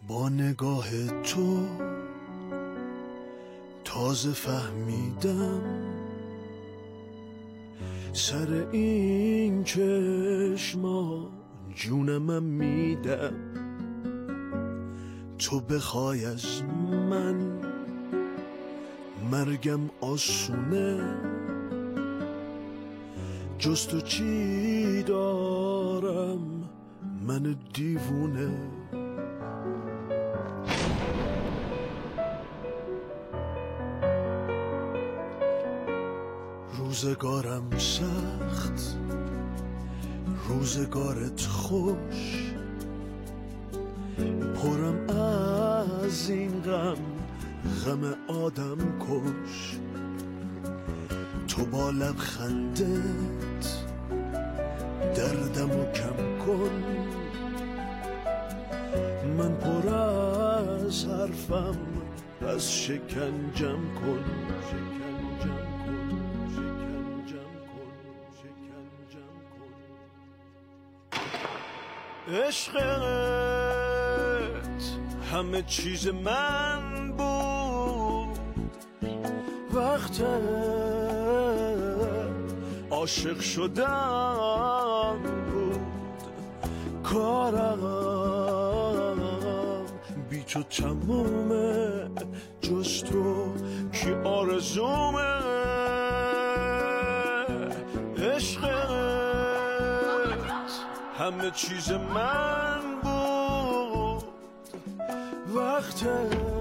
با نگاه تو تازه فهمیدم سر این چشما جونمم میدم. تو بخوای از من مرگم آسونه، جز تو چی دارم من دیوونه. روزگارم سخت، روزگارت خوش، پرم از این غم آدم کش. تو با لبخندت دردمو کم کن، من پر از حرفم از شکنجم کن. عشقت همه چیز من بود، وقت عاشق شدن بود. کارم بی تو تمومه، جز تو کی آرزومه. همه چیز من بود، وقت